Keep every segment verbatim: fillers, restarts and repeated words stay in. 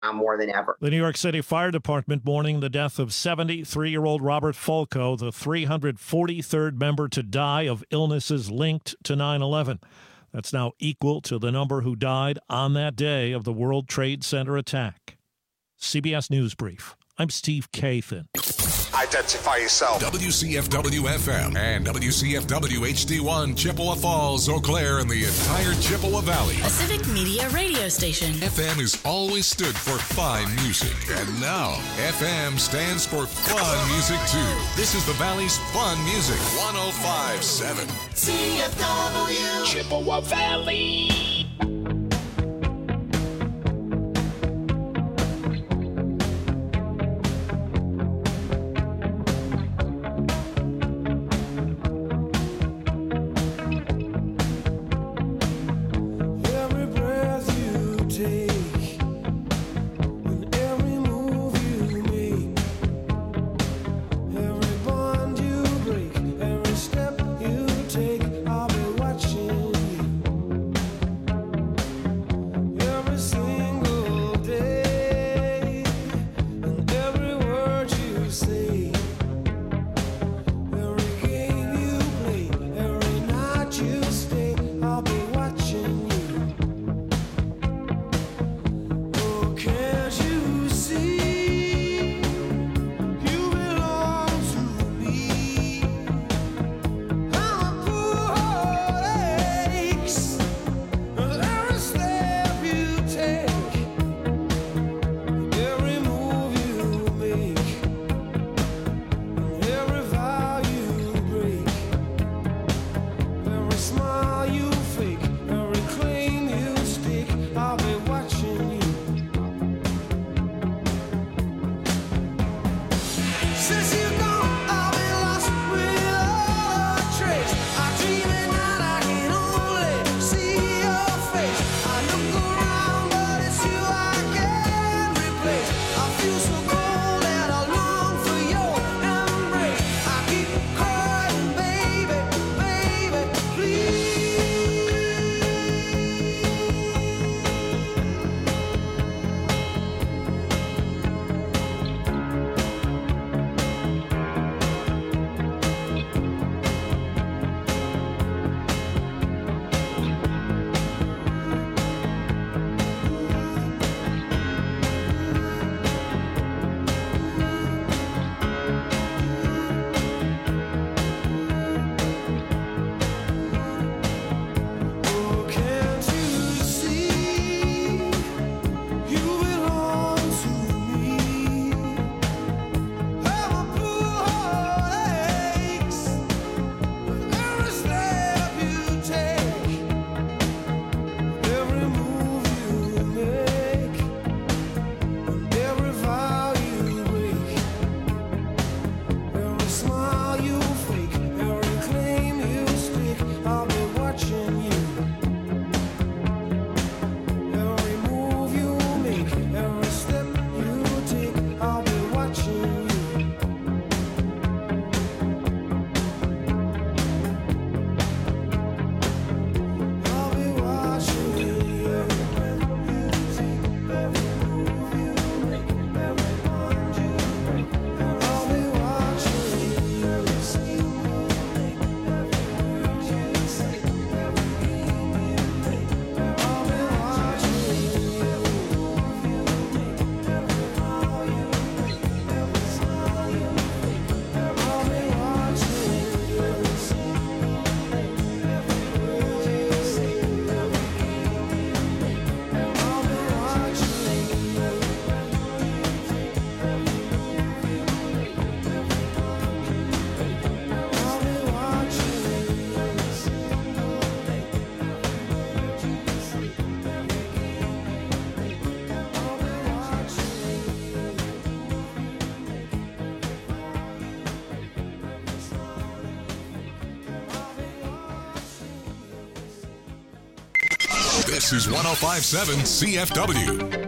more than ever. The New York City Fire Department mourning the death of seventy-three-year-old Robert Falco, the three hundred forty-third member to die of illnesses linked to nine eleven. That's now equal to the number who died on that day of the World Trade Center attack. C B S News Brief. I'm Steve Kathan. Identify yourself. W C F W F M and W C F W H D one, Chippewa Falls, Eau Claire, and the entire Chippewa Valley. A Civic Media radio station. F M has always stood for fine music. And now, F M stands for fun music, too. This is the Valley's fun music. one oh five point seven. C F W. Chippewa Valley. This is one oh five point seven C F W.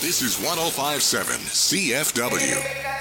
This is one oh five point seven C F W.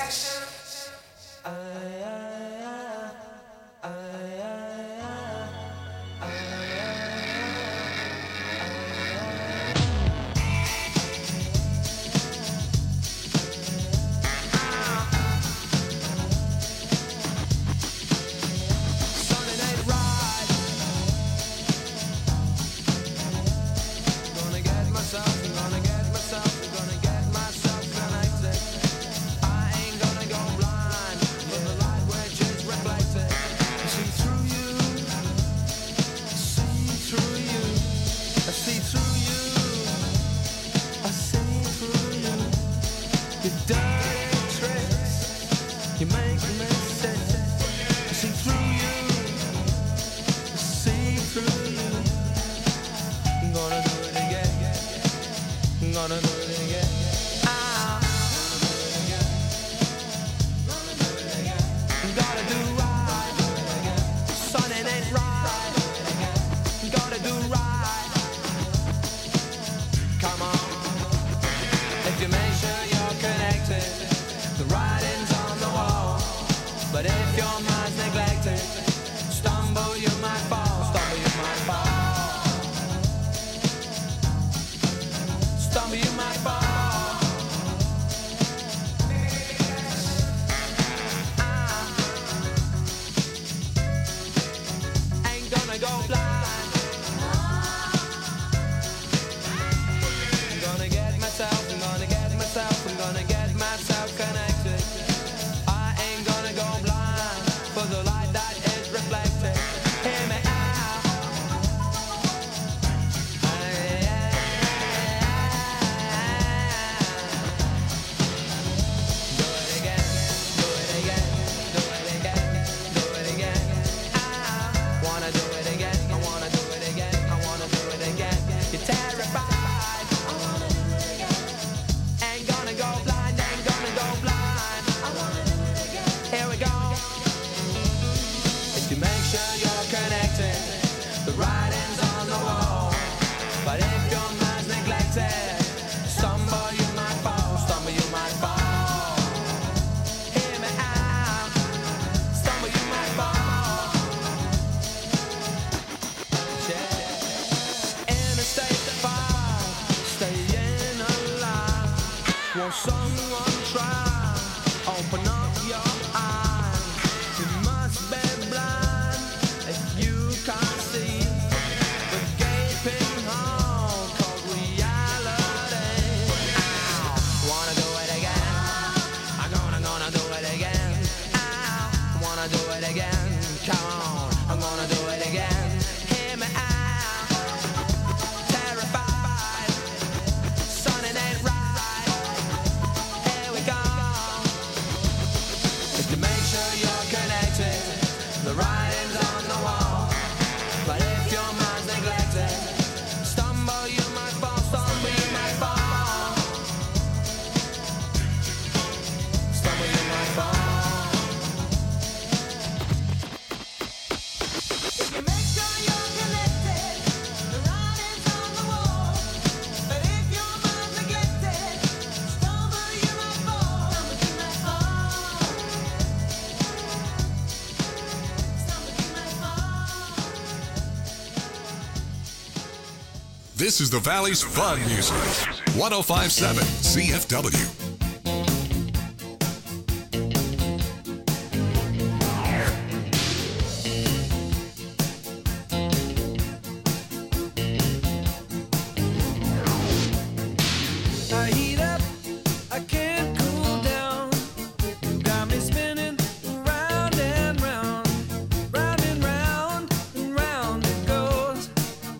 This is the Valley's Fun Music. one oh five point seven C F W.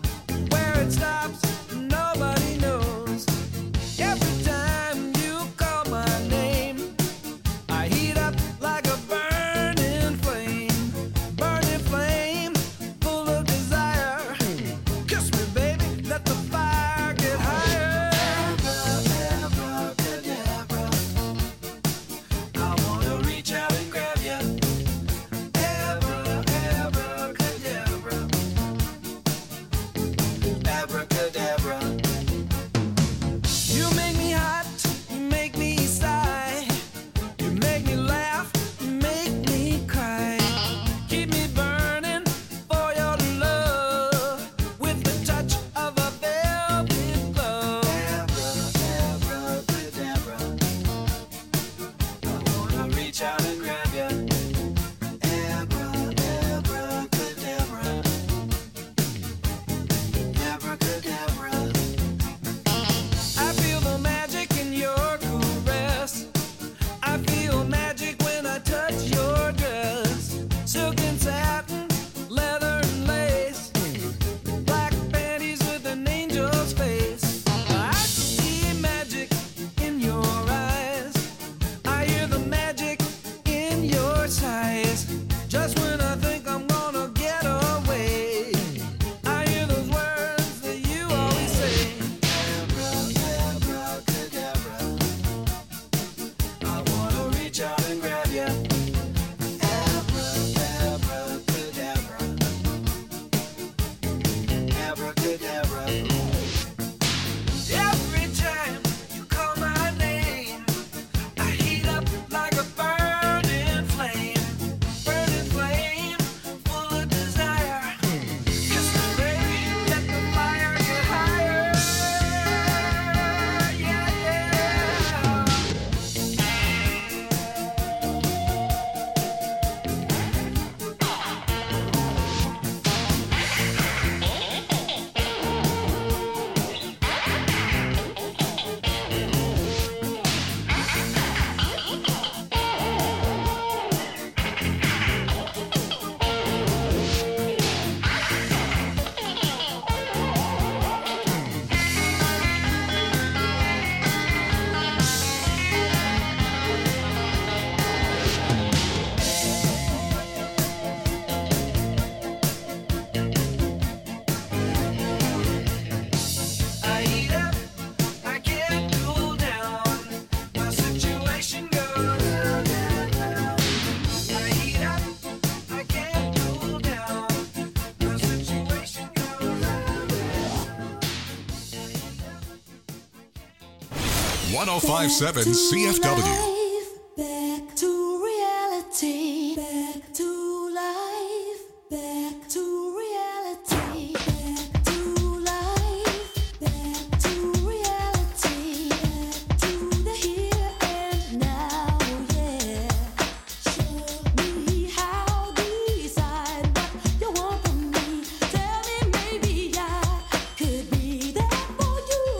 Stops, nobody knows. Every time you come one oh five point seven C F W. Back to reality. Back to life. Back to reality. Back to life. Back to reality. Back to the here and now. Yeah. Show me how. Decide what you want from me. Tell me maybe I could be there for you.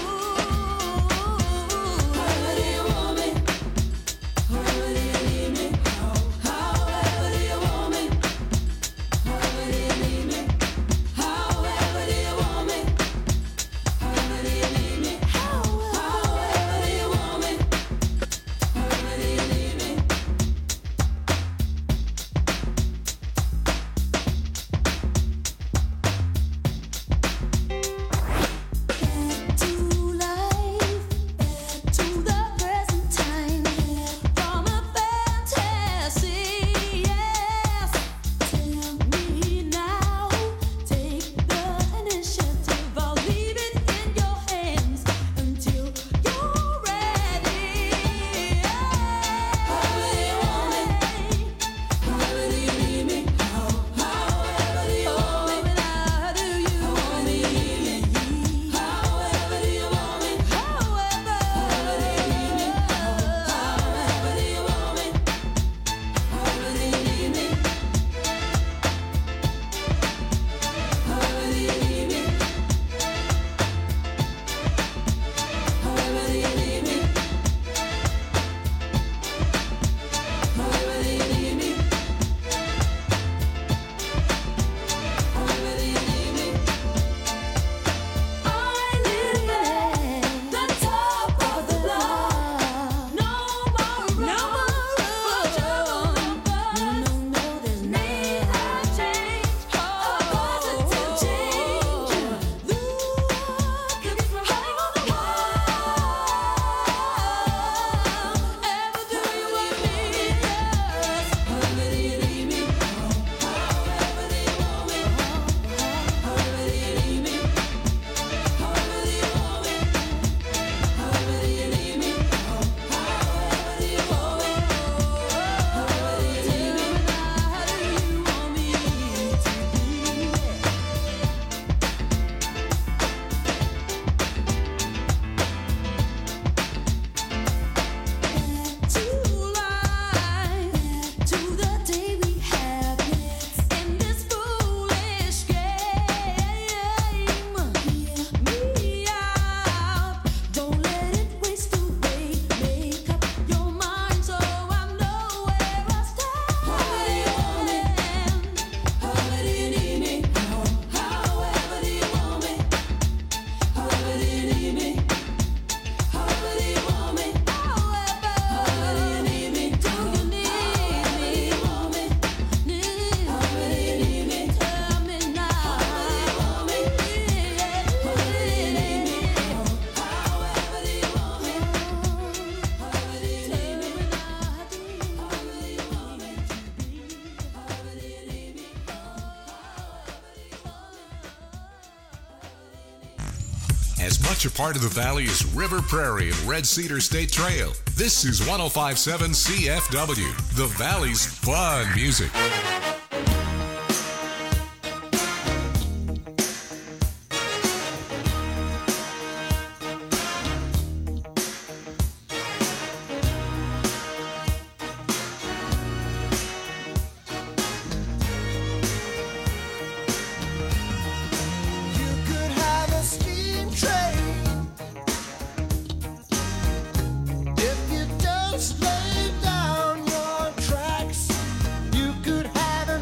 However do you want me? However do you need me? However do you want me? However do you need me? However do you want me? However do you need me? However do you want me? However do you need me? Back to life, back to the present time, from a fantasy, yes. Tell me now, take the initiative. I'll leave it in your hands until you're ready. However do you want me? However do you need me? However do you want me? How do you want me? However do you want me? However do you need me? However do you want me? However do you need me? However do you need me? However do you need me? However do you need me? However do you need me? I live at the top of the block. No more room for trouble and fuss. No, no, there's need a change, a positive change. Look at me hanging on the wall. Ever do you want me? Yes. However do you need me? However do you want me? However do you need me? However do you want me? However do you need me? However do you want me? However do you need me? How do you want me to be? To life, to the day we have in this foolish game. Hear me out, don't let it waste away. Make up your mind so I know where I stand. However do you want me? However do you need me? However do you want me? However do you need me? However do you want me? However do you need me? Do you need me? However do you want me? However do you need me? Tell me now. However do you want me? However do you need me? However do you want me? However do you need me? However do you want me to be? However do you need me? As much a part of the valley as River Prairie and Red Cedar State Trail, this is one oh five point seven C F W, the Valley's fun music. You could have a steam train if you just lay down your tracks. You could have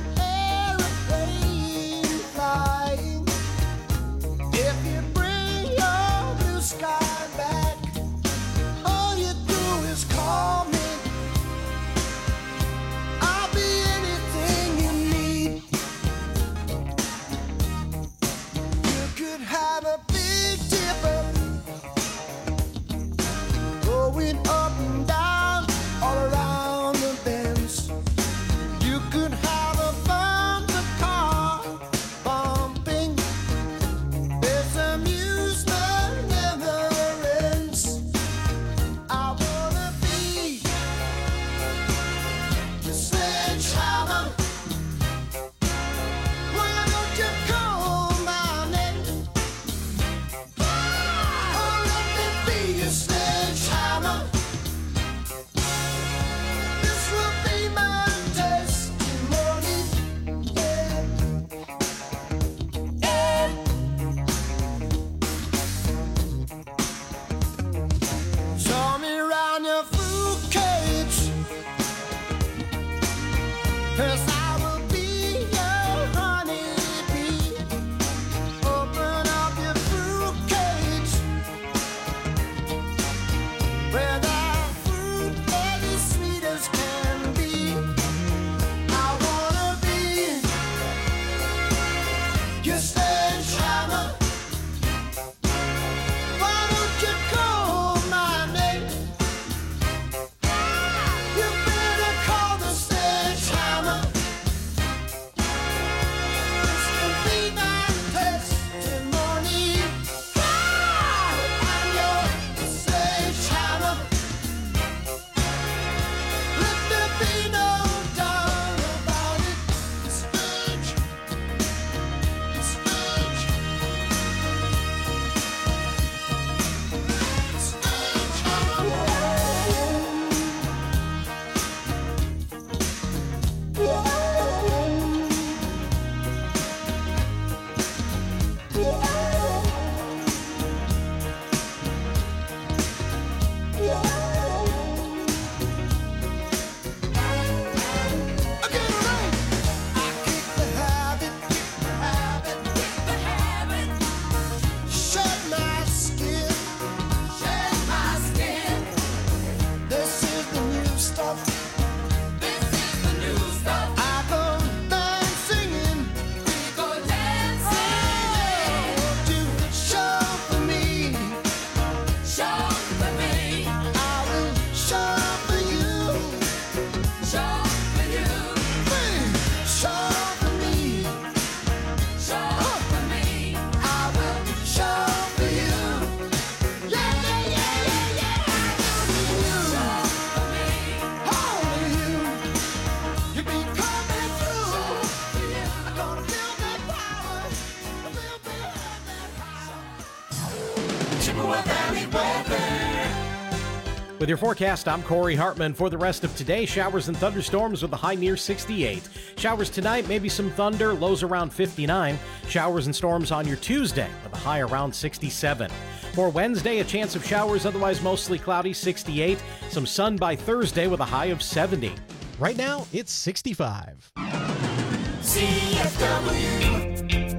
Valley weather. With your forecast, I'm Corey Hartman. For the rest of today, showers and thunderstorms with a high near sixty-eight. Showers tonight, maybe some thunder, lows around fifty-nine. Showers and storms on your Tuesday with a high around sixty-seven. For Wednesday, a chance of showers, otherwise mostly cloudy, sixty-eight. Some sun by Thursday with a high of seventy. Right now, it's sixty-five. C F W.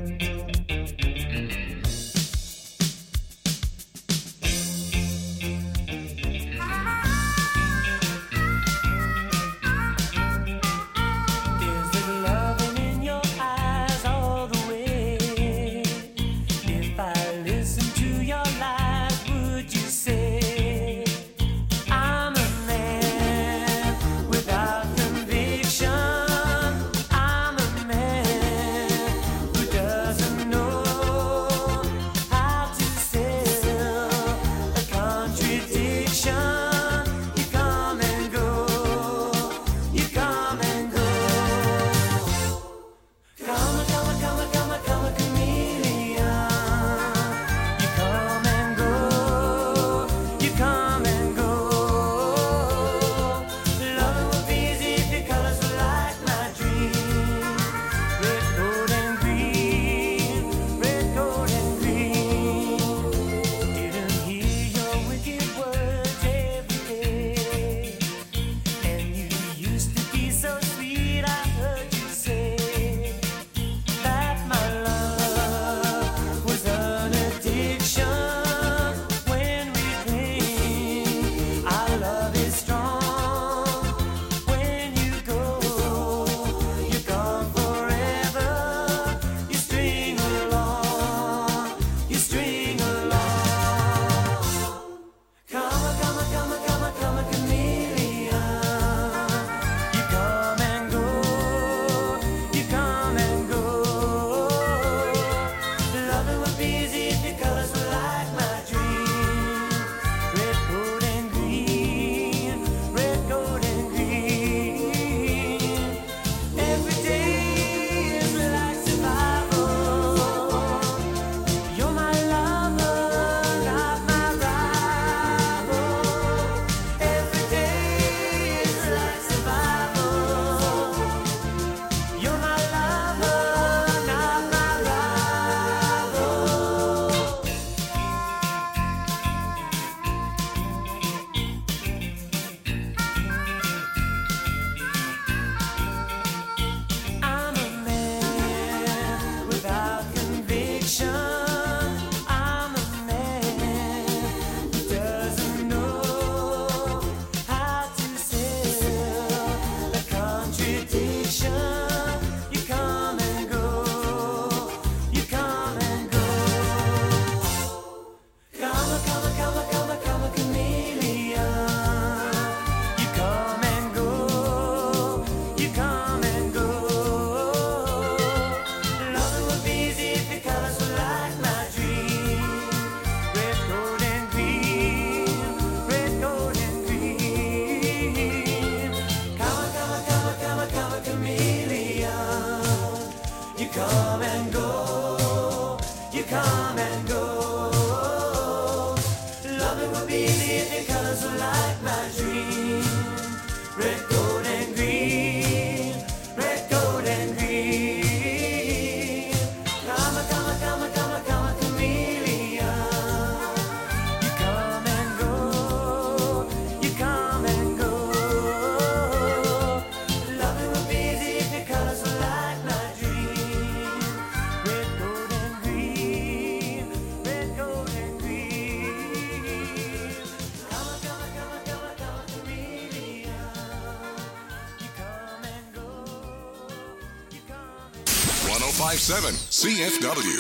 one oh five point seven C F W.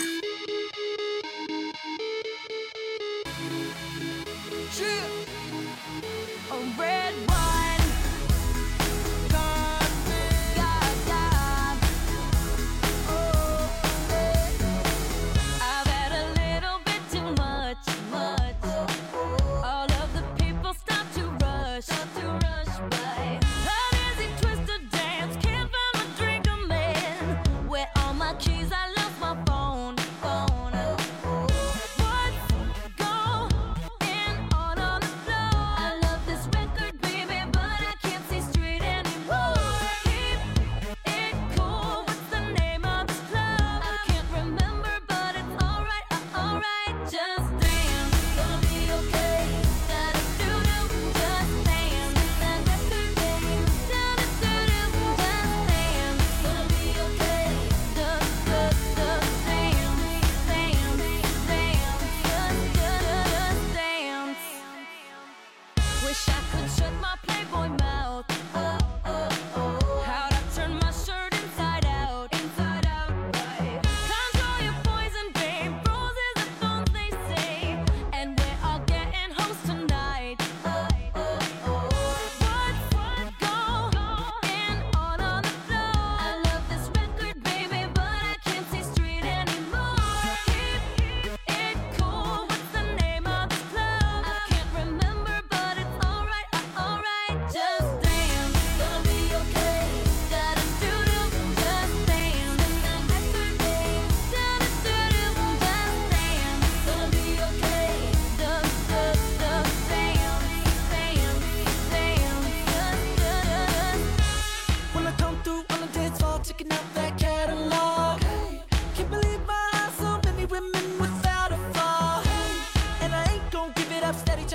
A red wine, gone, gone, gone. Oh, I've had a little bit too much, much. All of the people stop to rush, stop to rush by. An easy twisted dance, can't find my drink, a man. Where all my keys, I lost my phone, phone. What's going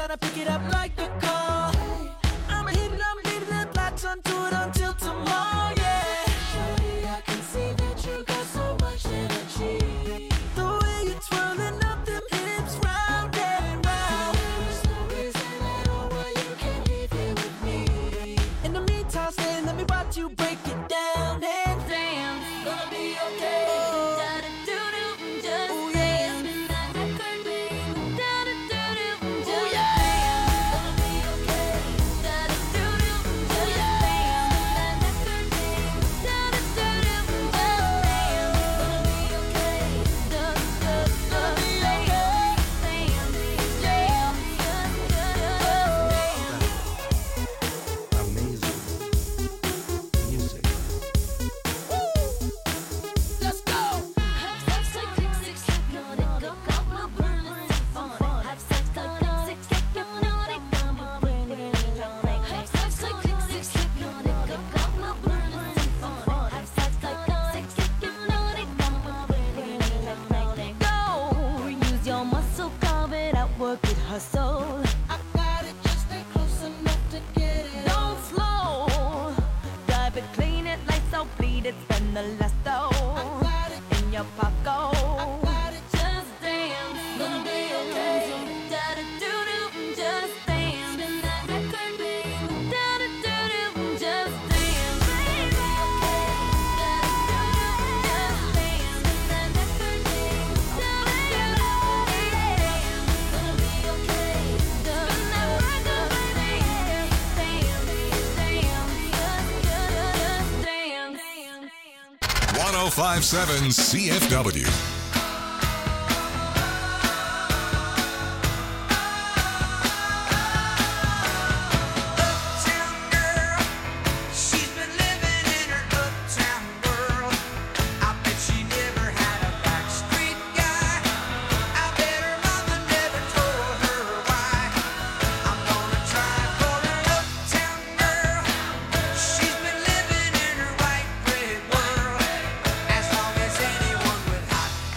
gotta pick it up like a call. I'ma hit it, I'm leaving it, latch onto it until tomorrow, yeah. Shorty, I can see that you got so much energy. The way you're twirling up them hips round and round. There's no reason at all why you can't leave here with me. In the meantime, stay, let me watch you break it down and dance. Gonna be okay. Da-da-doo-doo, just ooh, yeah. Dance. Da-da-doo-doo, da-da-doo-doo, just ooh, yeah. Dance. Gonna be okay. Da-da-doo-doo, just dance. Da-da-doo-doo, da-da-doo-doo, just dance. Gonna be okay. Da-da-doo-doo, gonna be okay. Dance, dance, just dance. Amazing music. Let's go. Have sex like click, six, click, naughty, go, go, no burn, it's fun. Have sex like click, six, click, go, naughty, go, no burn, it's fun. Have sex like click, six, click, naughty, go, go, no burn, it's fun. Have sex like click, six, click, go, naughty, go, no burn, it's fun. Go, use your muscle, carve it out, work it, hustle. I got it, just stay close enough to get it. Don't slow, dive it, clean it, lights out, bleed it, spend the last dough got it, in your pocket. got it. Just dance, gonna be okay. Da-da-doo-doo, just dance. Spin that record, babe. Da-da-doo-doo, just dance. Baby, okay. Da-da-doo-doo, just dance. Spin that record, babe. Da-da-doo-doo, dance. Gonna be okay. Spin that record, baby. Dance, dance, dance, just dance. one oh five point seven C F W. Uptown girl, she's been living in her uptown world. I bet she never had a backstreet guy. I bet her mama never told her why. I'm gonna try for her uptown girl. She's been living in her white bread world. As long as anyone with hot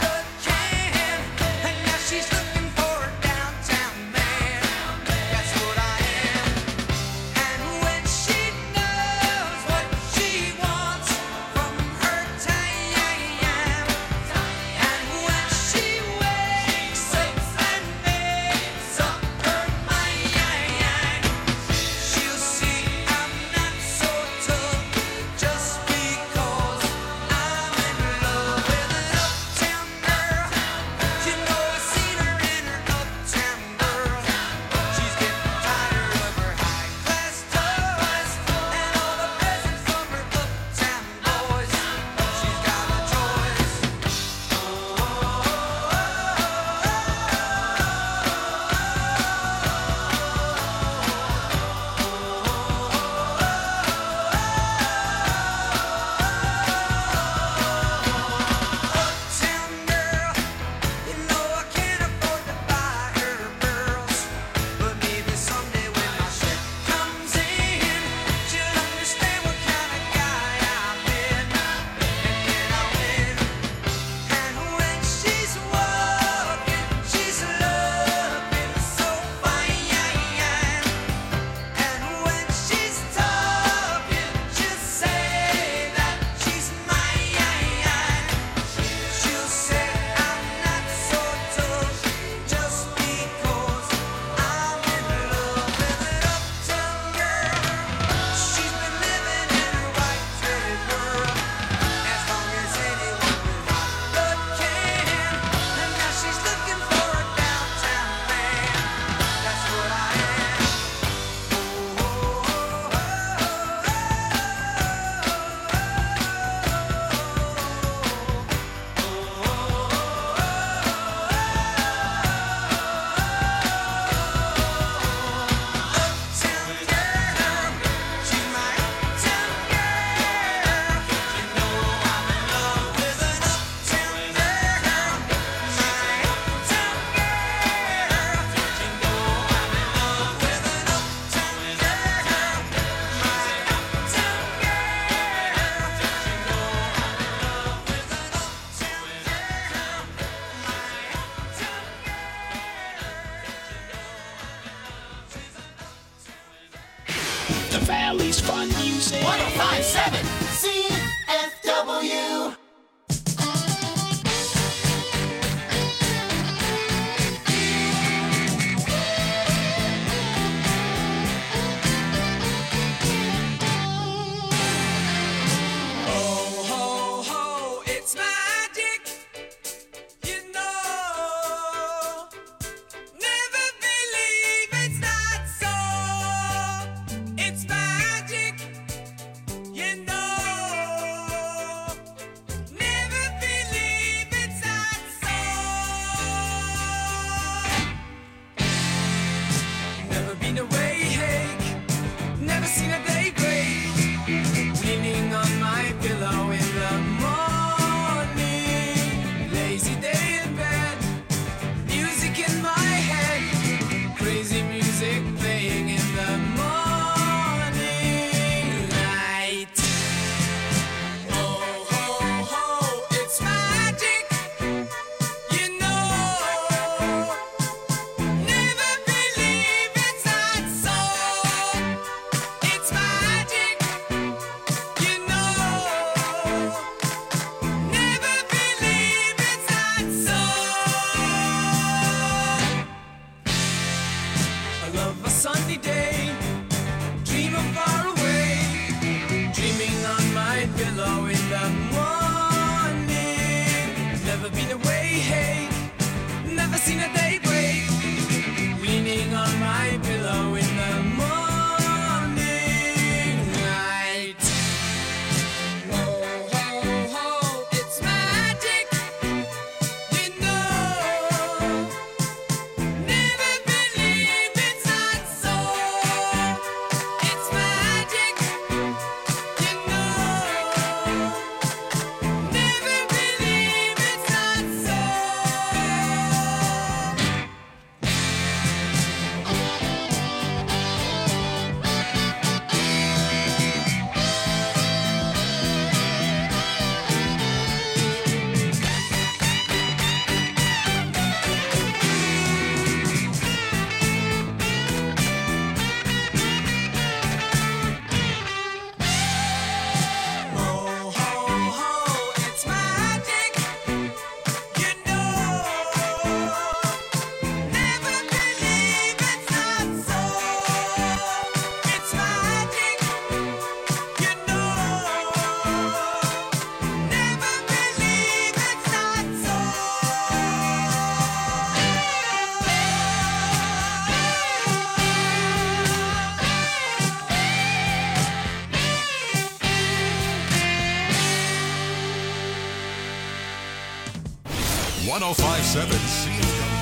Valley's Fun Music. one oh five point seven C F W. one oh five point seven C F W.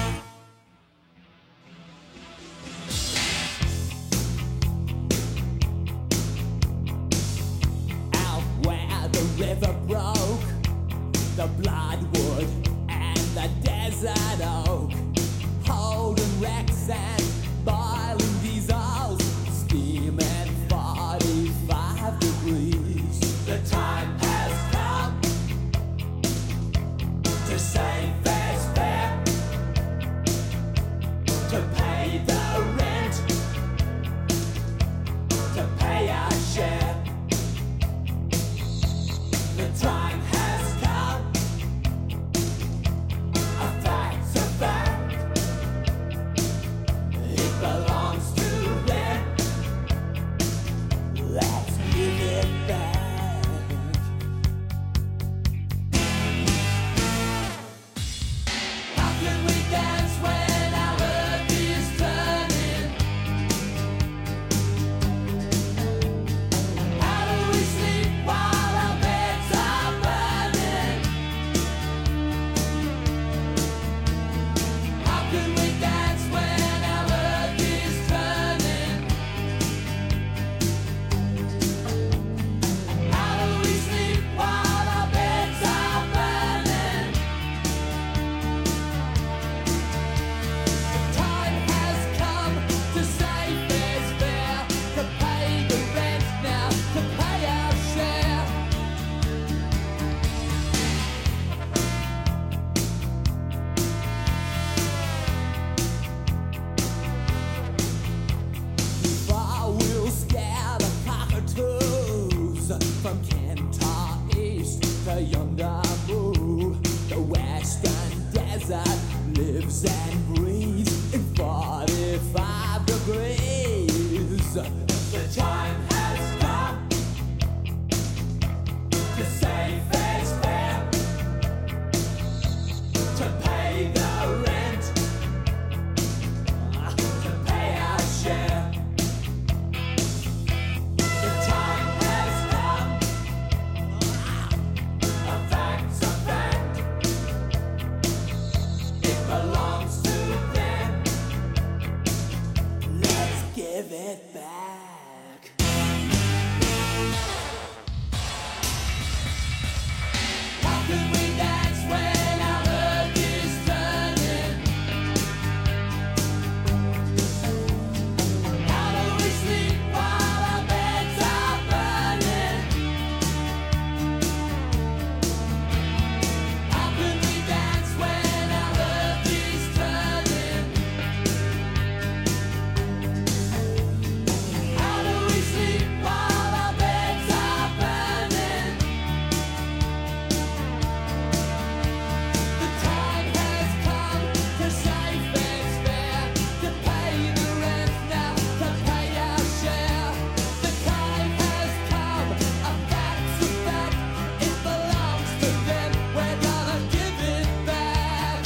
Out where the river broke, the bloodwood and the desert oak, holding wrecks and boiling diesels, steaming forty-five degrees. The time has come to save fair's fair, to pay the rent, to pay our share. The time has come The time has come to say face fair, to pay the rent, to pay our share. The time has come, a fact's a fact, it belongs to them. Let's give it back. How can we dance when our earth is turning? How do we sleep while our beds are burning? How can we dance when our earth is turning? How do we sleep while our beds are burning? The time has come to save face fair, to pay the rent now, to pay our share. The time has come, a fact's a fact, it belongs to them, we're gonna give it back.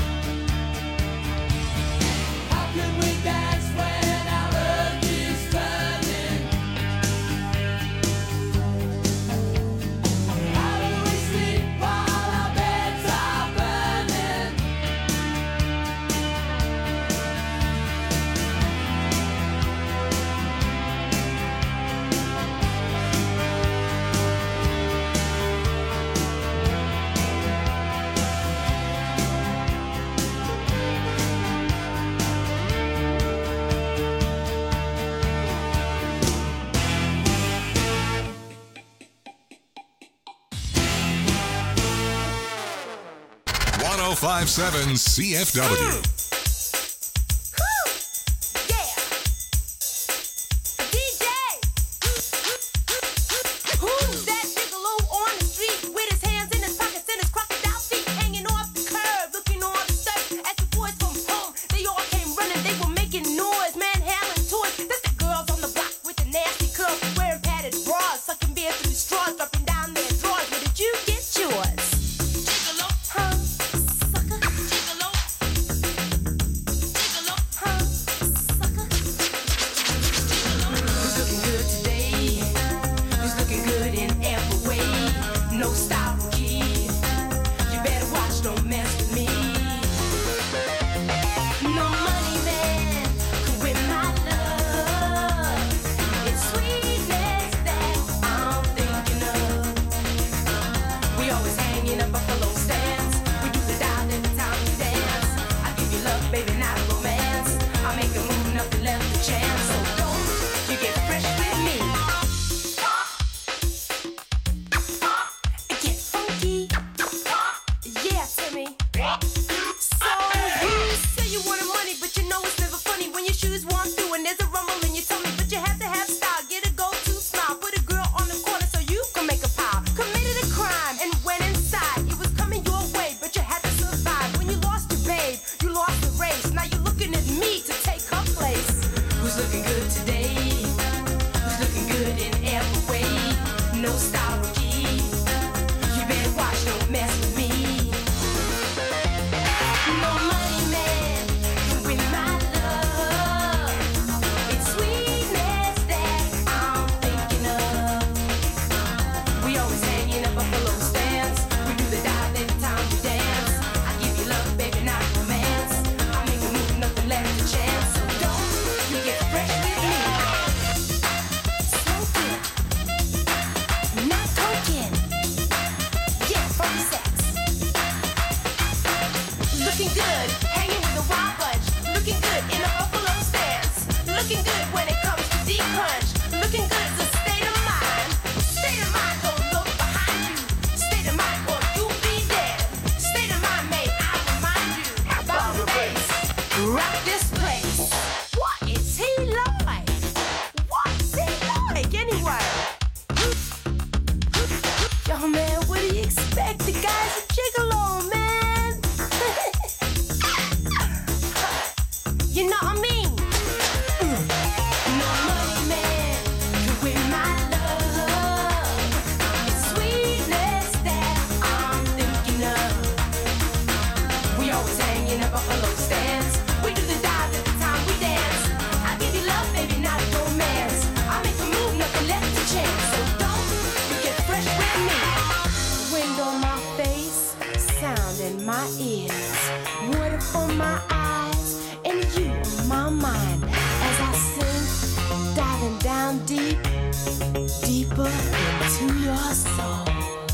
How can we dance when our earth is turning? How do we sleep while our beds are burning? one oh five point seven C F W. Yeah. D J. Who's that gigolo on the street with his hands in his pockets and his crocodile feet hanging off the curb, looking all disturbed? As the boys from home, they all came running. They were making noise, manhandling toys. That's the girls on the block with the nasty curls, wearing padded bras, sucking beer through the straws, dropping down their drawers. Where did you get yours? Gigolo, huh? Sucker, gigolo. Gigolo, huh? Sucker. Who's looking good today? Who's looking good in every way? No style rookie. You better watch, don't mess with me. No money man can win my love. It's sweetness that I'm thinking of. We always hanging up buffalo stands. We do the dial every time we dance. I give you love, baby, not romance. I make a move, nothing left to chance. So don't you get fresh with me. Get funky. Yeah, Timmy. So you say you wanted money, but you know it's never funny when your shoes walk through and there's a rumble in your tummy. But you have to have style, get a go-to smile, put a girl on the corner so you can make a pile. Committed a crime and went inside. It was coming your way, but you had to survive. When you lost your babe, you lost the race. Now you're looking at me to take her place. Who's looking good today? Who's looking good in every way? No style rookie. You better watch, don't mess with me. No money man can win my love. It's sweetness that I'm thinking of. We always hanging up buffalo stands. We do the dive every time we dance. I give you love, baby, not romance. I make a move, nothing left to chance. So don't you get fresh with me. my ears, water for my eyes, and you on my mind as I sink, diving down deep, deeper into your soul.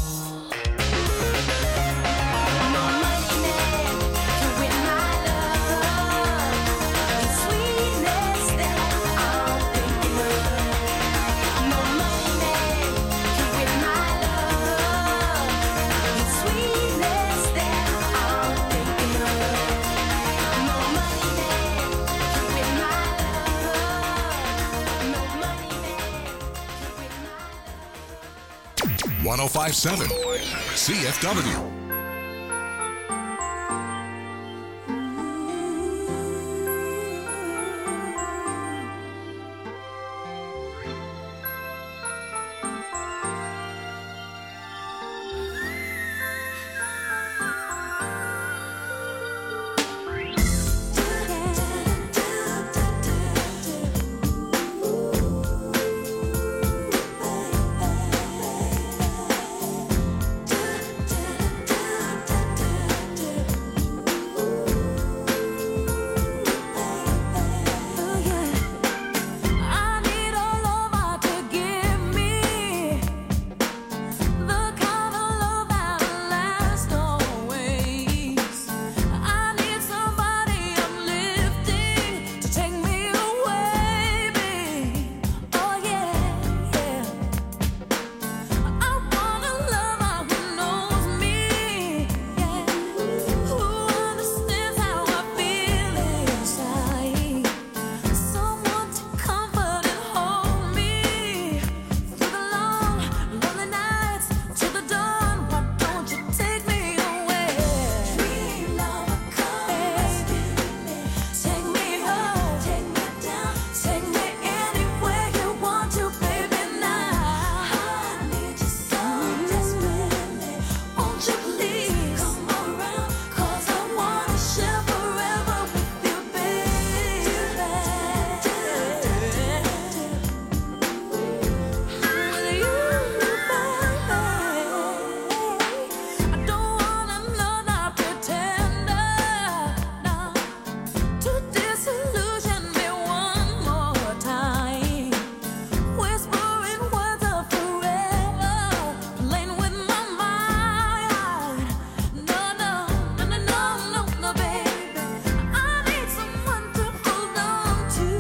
No money man can win my love, the sweetness that I'm thinking of. No money man can win my love, the sweetness that I'm thinking of. No money man can win my love. No money man can win my love. one oh five point seven C F W. I need a lover to give me the kind of love that lasts always. I need somebody uplifting to take me away, babe. Oh yeah, yeah. I want a lover who knows me, yeah, who understands how I feel inside. Someone to comfort and hold me through the long, lonely nights till the dawn. Why don't you take me away? Dream lover, come take me home, take me down, take me anywhere you want to, baby. Now I need you so desperately. Won't you please come around? 'Cause I wanna share forever with you, baby. With you, baby. I don't want another pretender, no, to disillusion me one more time. Whispering words of forever, playing with my mind. No, no, no, no, no, no, no, baby. I need someone to hold on to,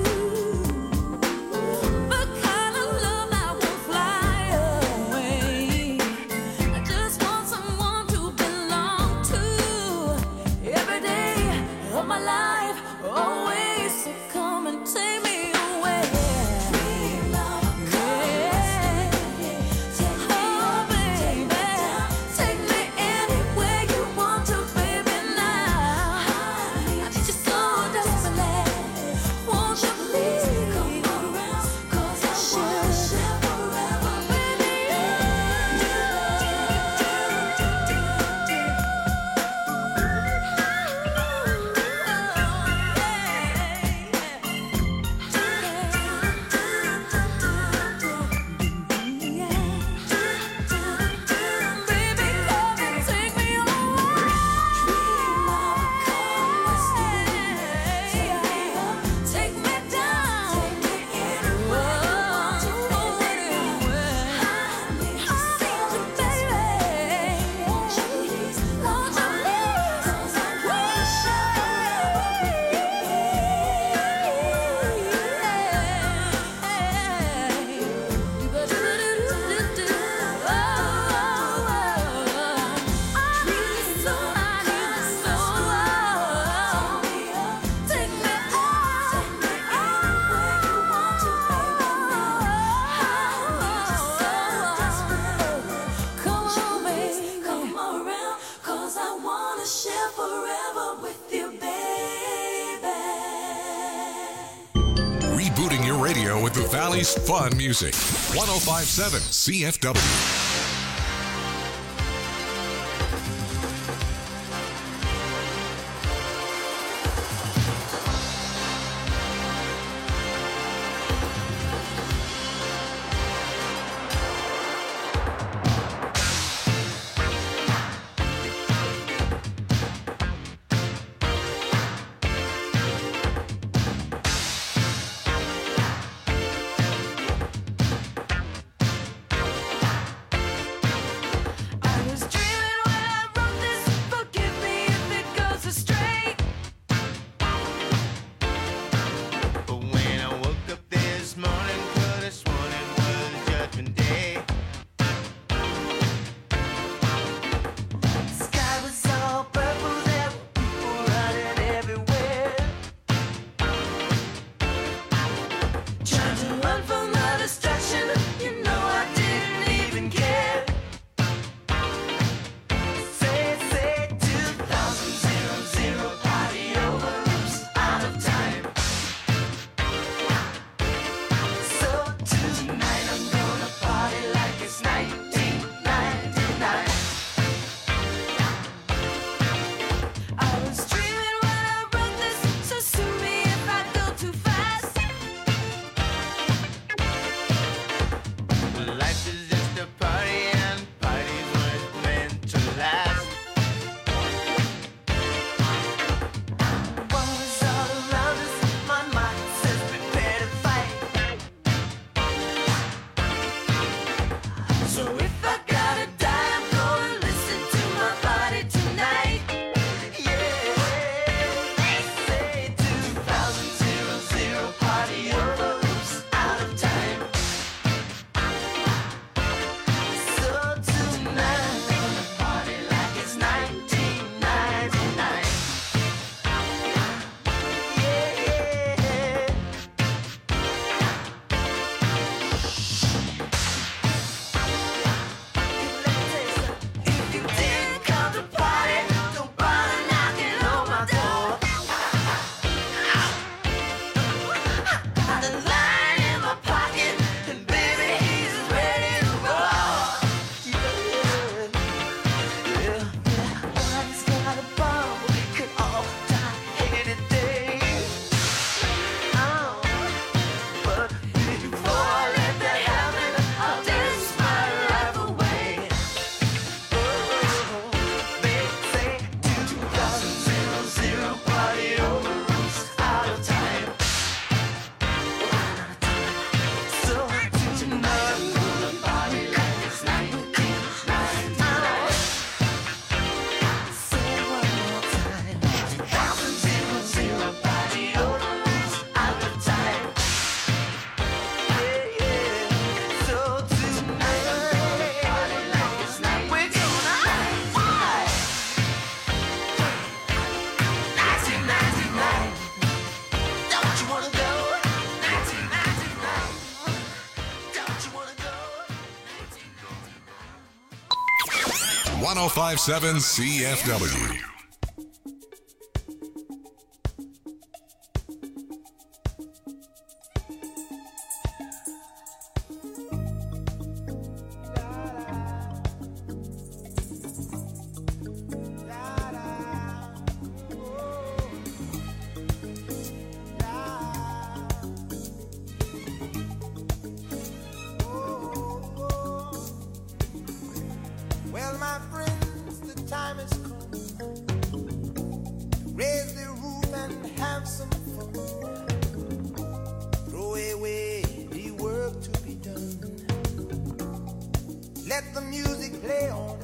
the kind of love that won't fly away. I just want someone to belong to every day of my life, always. So come and take me away. Oh, baby, take me anywhere you want to, baby. Now I need you so desperately. Won't you please come around? 'Cause I wanna share forever with Baby, come and take me away. Take me down, take me anywhere you want to, anywhere. I need you, baby. Won't you please, won't you please? 'Cause I wanna share Share forever with you, baby. Rebooting your radio with the Valley's fun music. one oh five point seven C F W. one oh five point seven C F W. Well, my friends, the time has come. Raise the roof and have some fun. Throw away the work to be done. Let the music play on.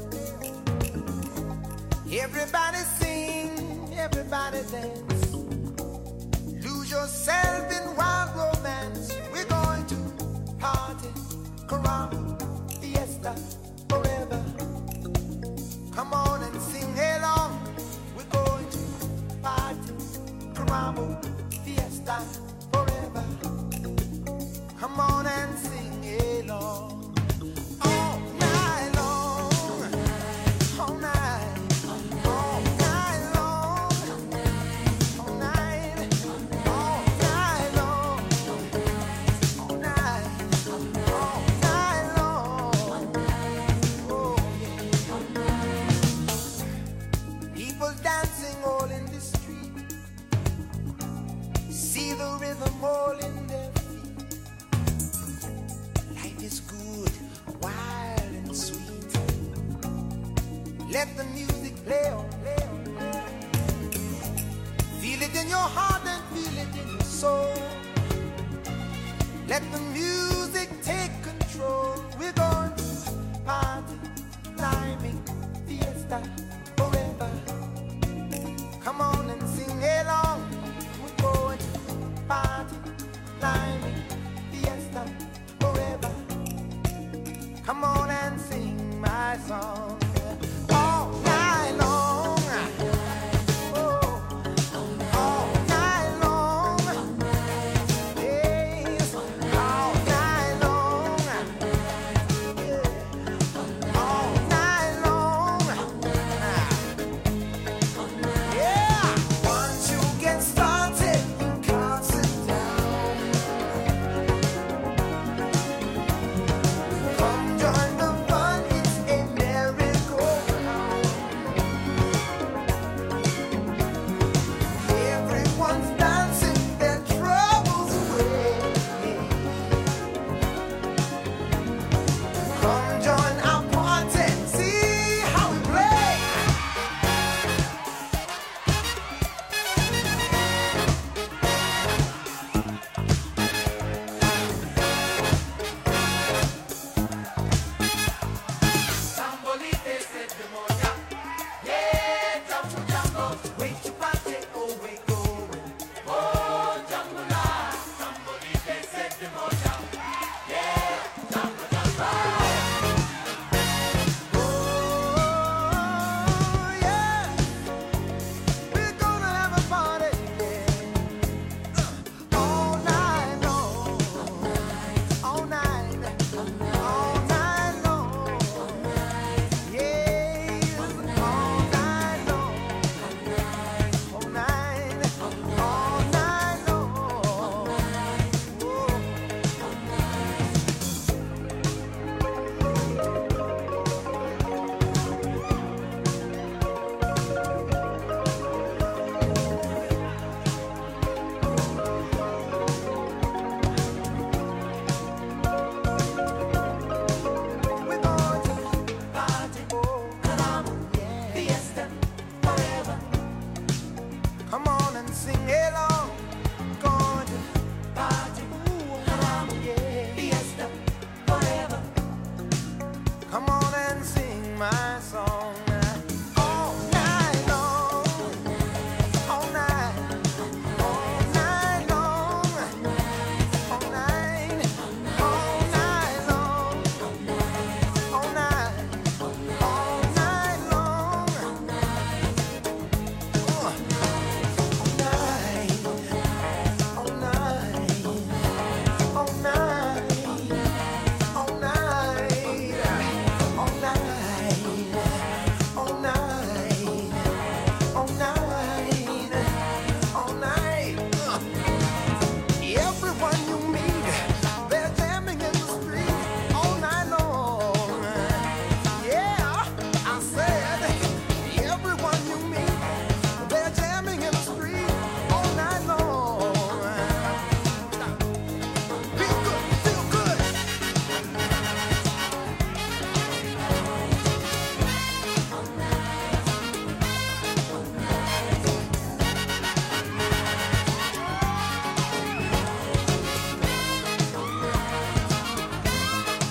Everybody sing, everybody dance. Lose yourself in wild romance. We're going to party, caramba, fiesta, forever. Come on and sing along. We're going to party, caramba, fiesta, forever. Come on and sing along. All night long, all night, all night long, all night, all night long, all night, all night long. Oh, yeah. People dancing all in the street. See the rhythm all in their feet. Life is good, wild and sweet. Let the music play on, play on, play on. Feel it in your heart and feel it in your soul. Let the music take control. We're going to party, climbing, fiesta, forever. Come on and sing along. We're going to party, climbing, fiesta, forever. Come on and sing my song. All night long. Oh, all night long. Yes, all night long. Yeah, all night long. Yeah, once you get started, you can't sit down. Come join the fun, it's a merry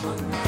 One night.